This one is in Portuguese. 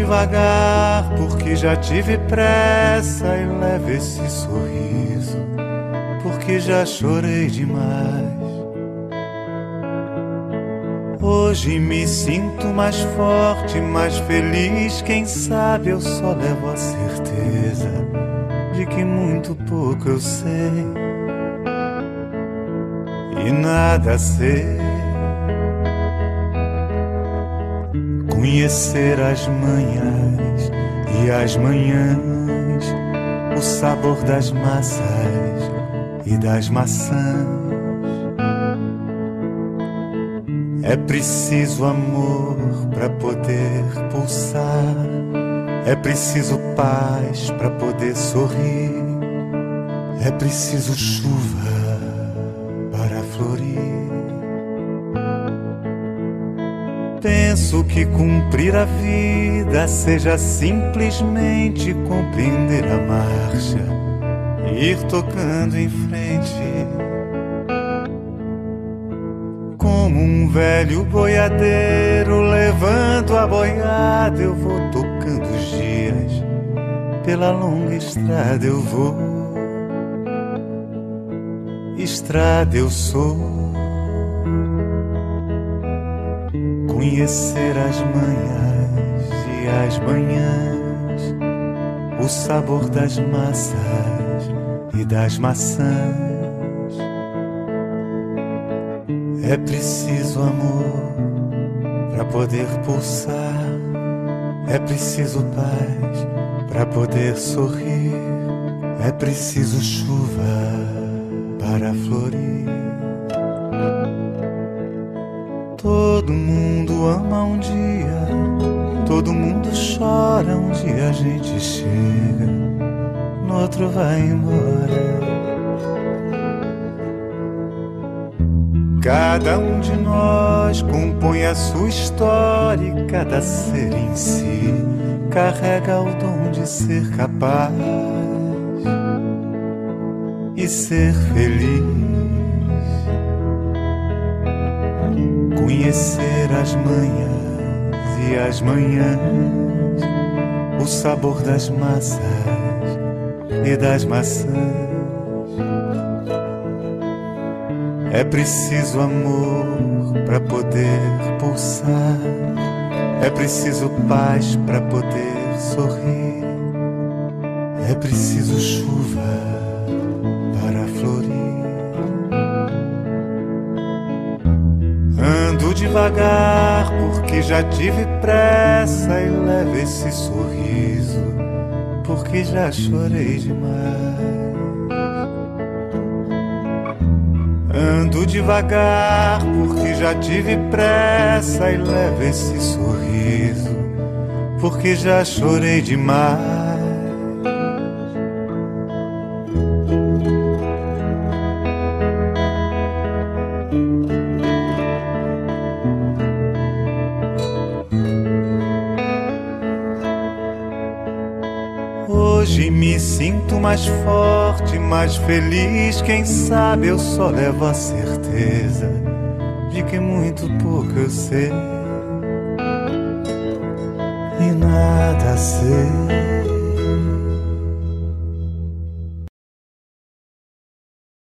devagar porque já tive pressa e levo esse sorriso porque já chorei demais. Hoje me sinto mais forte, mais feliz. Quem sabe eu só levo a certeza de que muito pouco eu sei e nada sei. Conhecer as manhãs e as manhãs, o sabor das massas e das maçãs. É preciso amor para poder pulsar, é preciso paz para poder sorrir, é preciso chuva para florir. Penso que cumprir a vida seja simplesmente compreender a marcha e ir tocando em frente. Como um velho boiadeiro levando a boiada, eu vou tocando os dias, pela longa estrada eu vou. Estrada eu sou. Conhecer as manhãs e as manhãs, o sabor das massas e das maçãs. É preciso amor para poder pulsar, é preciso paz para poder sorrir, é preciso chuva para florir. Todo mundo ama um dia, todo mundo chora, um dia a gente chega, no outro vai embora. Cada um de nós compõe a sua história e cada ser em si carrega o dom de ser capaz e ser feliz. Conhecer as manhãs e as manhãs, o sabor das massas e das maçãs. É preciso amor para poder pulsar, é preciso paz para poder sorrir, é preciso chuva para florir. Ando devagar porque já tive pressa e levo esse sorriso porque já chorei demais. Ando devagar porque já tive pressa e levo esse sorriso porque já chorei demais. Hoje me sinto mais forte, mais feliz. Quem sabe eu só levo a certeza de que muito pouco eu sei e nada sei.